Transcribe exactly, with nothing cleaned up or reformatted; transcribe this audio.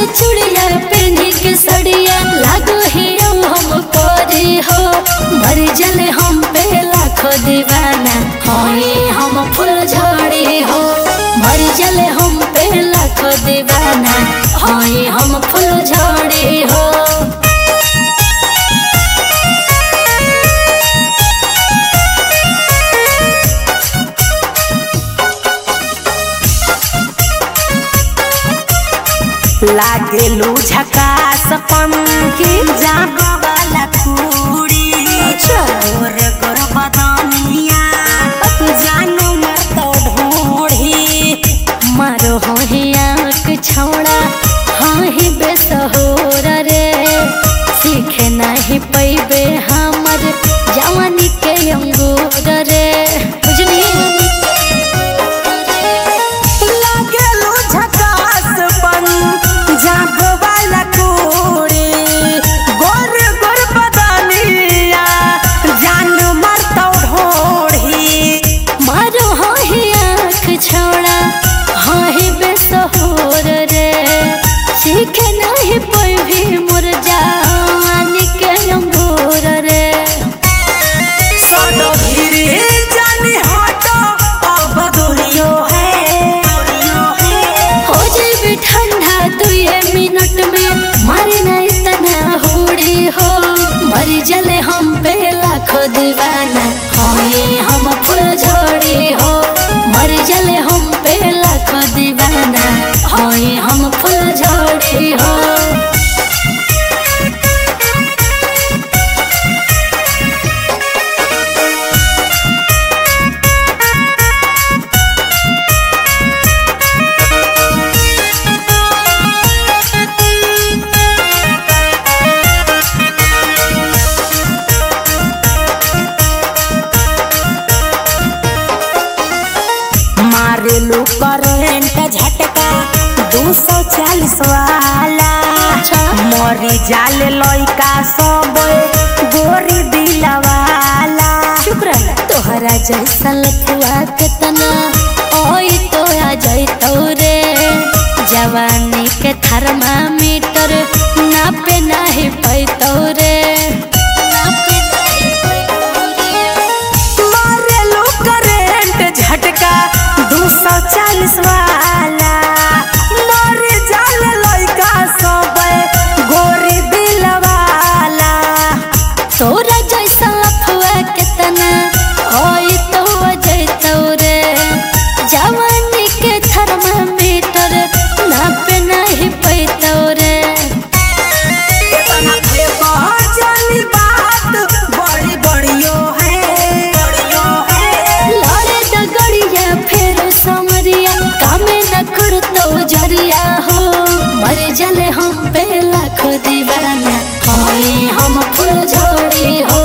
चूड़िया पहनी के सड़िया लागो हीरो हम कोरी हो मर जले हम पे लाखो दीवाना होई हम फूल झड़ी हो मर जले हम पे लाखो दीवाना होई हम फूल झड़ी हो। लागेलू झकास पंखी जागो वाला कुड़ी गोर गोर बदनिया जानो मर तो ढूंढी मारो हो ही आँख छौड़ा हाँ ही बेसहोर रे सीखे नहीं पैबे हमर जवानी के अंगूर रे बुझनी। लागेलू झकास पंखी जागो वाला कुड़ी गोर गोर बदनिया जानो मर तो ढूंढी मारो हो ही आँख छौड़ा हाँ ही बेसहोर रे सीखे नहीं पैबे मोर जवानी के अंगूर रे। सडो धीरे जानी हटो अब दुनियो है हो जाए ठंडा दुए मिनट में मारे ना इतना होड़ी हो मर जले हम पे लाखो दीवाना होई हम फूल झड़ी हो मर जले हम पे लाखो दीवाना होई हम फूल झड़ी हो। मारेलू करेंट झटका दो सौ चालीस वाला मरी जाल लइका सब गोरी दिलवाला शुक्र तोहरा जैसा लखवा केतना ओई तो आ जैतौ रे जवानी के थर्मामीटर नापे नहीं पैतौ रे। मारेलू करेंट झटका दो सौ चालीस वाला मरी जाल लइका सब गोरी दिलवाला तोरा जैसा लखवा केतना ओई तो आ जैतौ रे जवानी के थर्मामीटर नापे नहीं पैतौ रे। जानी बात बड़ी बड़ियो है लड़े दगड़िया फेर समरिया कामे न करतो जरिया हो मर जले हम पे लाखो दीवाना होई हम फूल झड़ी हो